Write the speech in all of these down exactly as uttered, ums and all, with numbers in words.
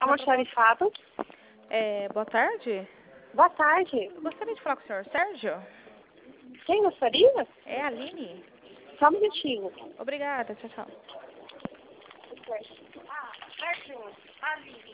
Almoxarifado. É, boa tarde. Boa tarde. Eu gostaria de falar com o senhor Sérgio. Quem gostaria? É a Aline. Só um minutinho. Obrigada, tchau, tchau. Ah, Sérgio, Aline.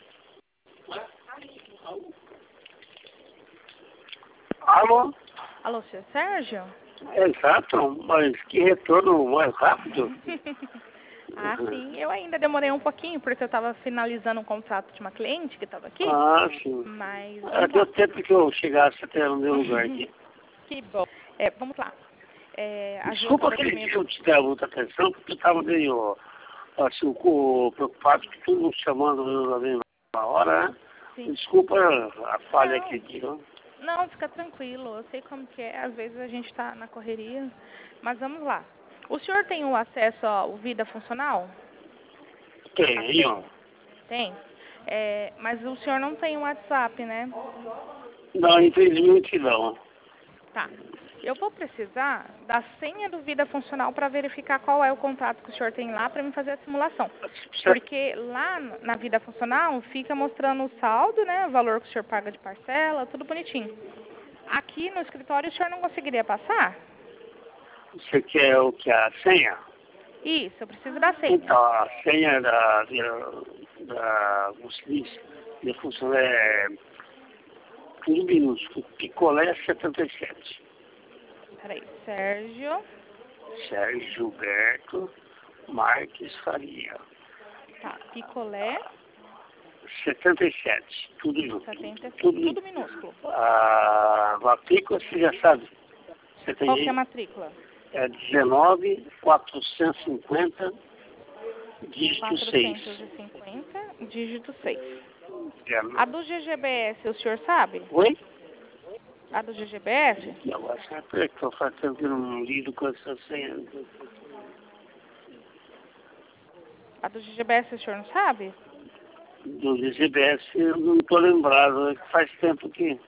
Alô? Alô, senhor Sérgio? Exato, mas que retorno mais rápido. Ah, sim. Eu ainda demorei um pouquinho, porque eu estava finalizando um contrato de uma cliente que estava aqui. Ah, sim. Mas Ah, vamos deu lá. tempo que eu chegasse até no meu lugar aqui. Que bom. É, vamos lá. É, a Ju Desculpa acabou aquele de me... dia eu te dar muita atenção, porque eu estava meio assim, co- preocupado que todo mundo chamando eu na mesma hora, né? Sim. Desculpa a falha Não. aquele dia. Não, fica tranquilo. Eu sei como que é. Às vezes a gente está na correria. Mas vamos lá. O senhor tem o acesso ao Vida Funcional? Tenho. Tem? É, mas o senhor não tem o WhatsApp, né? Não, infelizmente não. Tá. Eu vou precisar da senha do Vida Funcional para verificar qual é o contrato que o senhor tem lá para me fazer a simulação. Porque lá na Vida Funcional fica mostrando o saldo, né? O valor que o senhor paga de parcela, tudo bonitinho. Aqui no escritório o senhor não conseguiria passar? Você quer o que? A senha? Isso, eu preciso da senha. Então, a senha da, da, da Muslis, de função é tudo minúsculo, picolé setenta e sete. Peraí, Sérgio. Sérgio Gilberto Marques Faria. Tá, picolé. setenta e sete, tudo junto. setenta, Tudo, tudo minúsculo. A matrícula você já sabe. Você tem Qual que é a aí? matrícula? É dezenove mil quatrocentos e cinquenta, dígito seis. quatrocentos e cinquenta, dígito seis. É. A do G G B S, o senhor sabe? Oi? A do G G B S? E agora você é que eu faço tempo que eu não lido com essa senha. A do G G B S o senhor não sabe? Do G B S eu não estou lembrado, é que faz tempo que...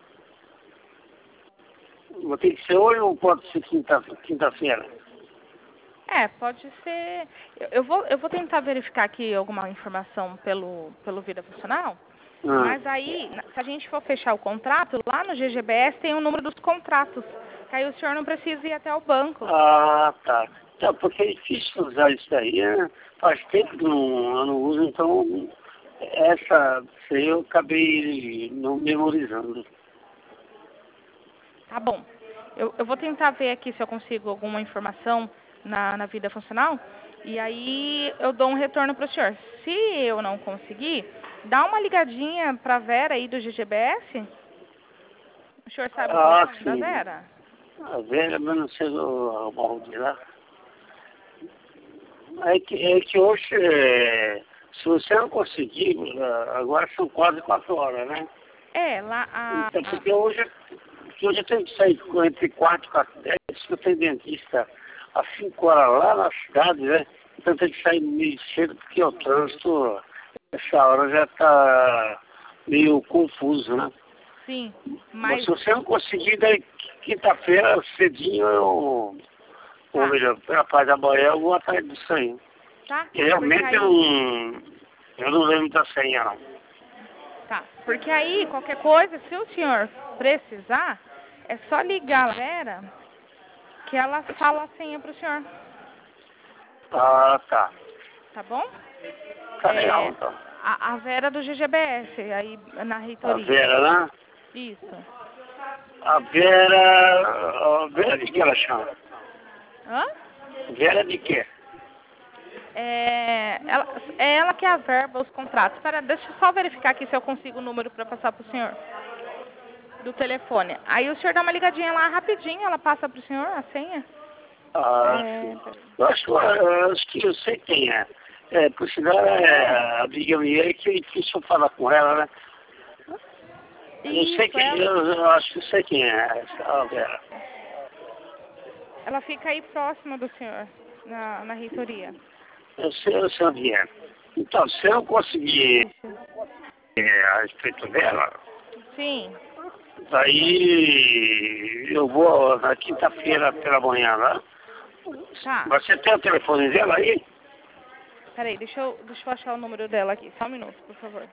Vou ter que ser hoje ou pode ser quinta- quinta-feira? É, pode ser. Eu, eu vou, eu vou tentar verificar aqui alguma informação pelo, pelo Vida Funcional. Ah. Mas aí, na- se a gente for fechar o contrato, lá no G G B S tem o número dos contratos. Que aí o senhor não precisa ir até o banco. Ah, tá. Tá, porque é difícil usar isso daí, né? Faz tempo que não, eu não uso, então essa isso aí eu acabei não memorizando. Tá bom. Eu, eu vou tentar ver aqui se eu consigo alguma informação na, na Vida Funcional. E aí eu dou um retorno para o senhor. Se eu não conseguir, dá uma ligadinha para a Vera aí do G G B S. O senhor sabe o Ah, telefone da sim. Vera? A velha, mas não sei o balde lá. É que, é que hoje, é, se você não conseguir, ah, agora são quase quatro horas, né? É, lá a... Então, porque hoje, porque hoje eu tenho que sair com- entre quatro e quatro e dez, porque eu tenho dentista às cinco horas lá na cidade, né? Então eu tenho que sair meio cedo, porque o trânsito, essa hora já está meio confuso, né? Sim, Mas mas... se você não conseguir, daí quinta-feira, cedinho, eu... Tá. Ou melhor, pela parte da manhã, eu vou atrás disso aí. Tá? E realmente Porque aí... eu não, eu não lembro da senha, não. Tá. Porque aí, qualquer coisa, se o senhor precisar, é só ligar a Vera que ela fala a senha pro senhor. Ah, tá. Tá bom? Tá É, legal, então. a, a Vera do G G B S, aí na A reitoria. Vera, né? Isso. A Vera... A Vera de que ela chama? Hã? Vera de quê? É, ela, é ela que averba os contratos. Espera, deixa eu só verificar aqui se eu consigo o número para passar pro senhor. Do telefone. Aí o senhor dá uma ligadinha lá rapidinho, ela passa pro senhor a senha. Ah, É, sim. Eu acho, eu acho que eu sei quem é. É, por sinal, é a amiga minha que é difícil falar com ela, né? Eu sei isso, quem, ela, eu, eu acho que eu sei quem é essa a Vera. ela fica aí próxima do senhor, na, na reitoria. Eu sei, eu sei onde é. Então, se eu conseguir é, a respeito dela, Sim, daí eu vou na quinta-feira pela manhã lá. tá. Você tem o telefone dela aí? Peraí, deixa eu, deixa eu achar o número dela aqui. Só um minuto, por favor.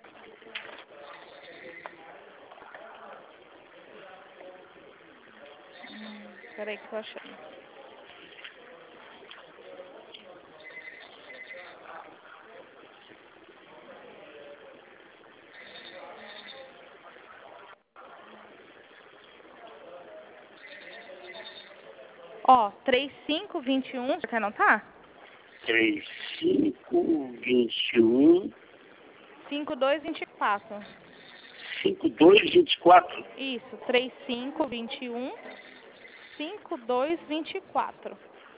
Hum, peraí que eu tô achando. Ó, três cinco dois um, você quer anotar? três cinco vinte e um cinco dois dois quatro. cinco dois vinte e quatro. Isso, três cinco dois um, cinco dois dois quatro.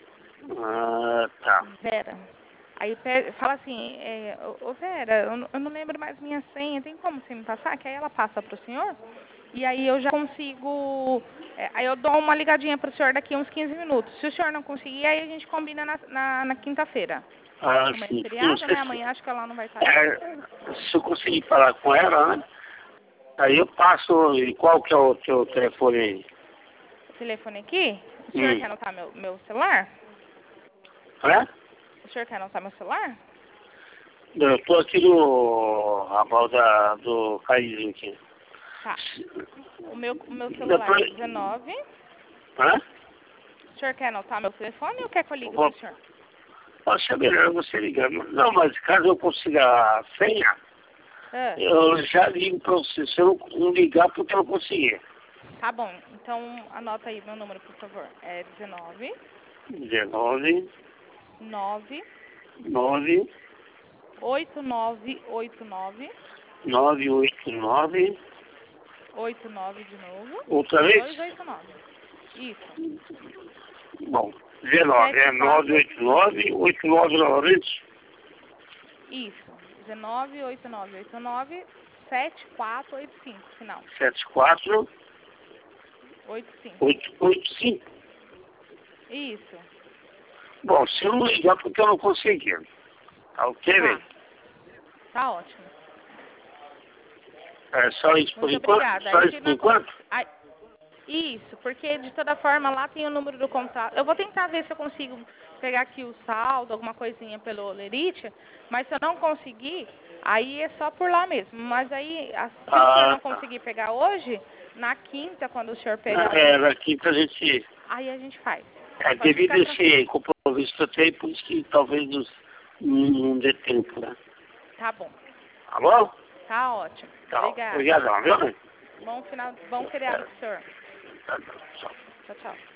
Ah, tá. Vera. Aí pe- fala assim, é, ô ô, Vera, eu, não- eu não lembro mais minha senha, tem como você me passar? Que aí ela passa pro senhor, e aí eu já consigo, é, aí eu dou uma ligadinha pro senhor daqui a uns quinze minutos. Se o senhor não conseguir, aí a gente combina na, na, na quinta-feira. Ah, Como é sim. Não feriado, sei né? se, Amanhã acho que ela não vai estar aí. é, se eu conseguir falar com ela, né? Aí eu passo. E qual que é o teu telefone aí? O telefone aqui, o senhor Hum. quer anotar meu, meu celular? É? O senhor quer anotar meu celular? Eu tô aqui no ramal da, do Caizinho aqui. Tá. O meu, o meu celular é Depois. dezenove. Hã? O senhor quer anotar meu telefone ou quer que eu ligue Vou- pro senhor? Pode ser melhor você ligar. Não, mas caso eu consiga a senha, Ah, eu já ligo pra você. Se eu não ligar, porque eu não consegui. tá bom. Então anota aí meu número, por favor. É dezenove, dezenove, nove, nove, oito nove oito nove, nove oito nove. oito nove de novo, Outra vez? dois oito nove. Isso. Bom, dezenove, é Sete, quatro, nove oito nove, oito nove novamente. isso. dezenove, oito nove oito nove, sete quatro oito cinco, final. sete quatro oito cinco. oito oito cinco. Isso. Bom, se eu não ligar, porque eu não consegui. Tá ok, Tá. velho? Tá ótimo. É só isso por Muito enquanto? obrigada. Só Aí, isso se por não con- enquanto? Aí- Isso, porque de toda forma lá tem o número do contrato. Eu vou tentar ver se eu consigo pegar aqui o saldo, alguma coisinha pelo Lerite, mas se eu não conseguir, aí é só por lá mesmo. Mas aí, a- se o senhor Ah, não tá. conseguir pegar hoje, na quinta, quando o senhor pegar, Ah, é, daqui pra gente... aí a gente faz. É, Pode devido a ficar tranquilo. esse compromisso que eu tenho, por isso que talvez nos, não, não dê tempo, né? Tá bom. Tá bom? Tá ótimo. Tá. Obrigada. Obrigadão, viu? Bom final, bom feriado pro senhor. Tá, tá, tchau. Tchau, tchau.